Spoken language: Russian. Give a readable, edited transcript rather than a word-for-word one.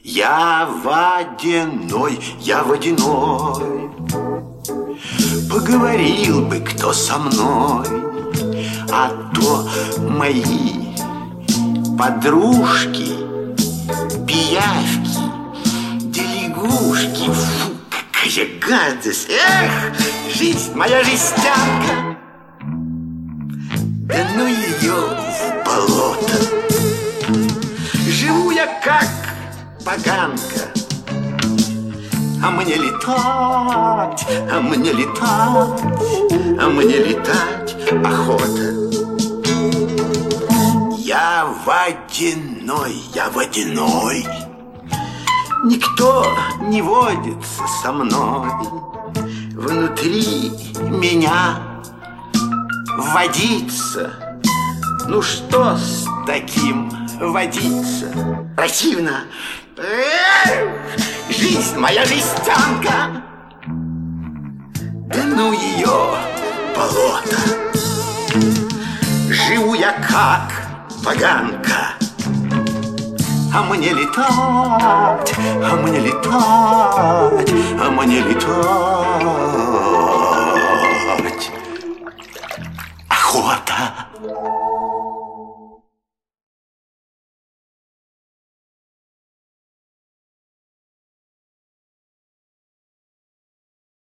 Я водяной, я водяной. Поговорил бы кто со мной, а то мои подружки, пиявки, да лягушки. Фу, какая гадость! Эх, жизнь моя жестянка! Да ну ее в болото! Живу я как поганка, а мне летать, а мне летать, а мне летать охота. Я водяной, я водяной. Никто не водится со мной. Внутри меня водится. Ну что с таким водиться? Противно. Жизнь моя жестянка. Да ну ее болото. Живу я как поганка, а мне летать, а мне летать, а мне летать.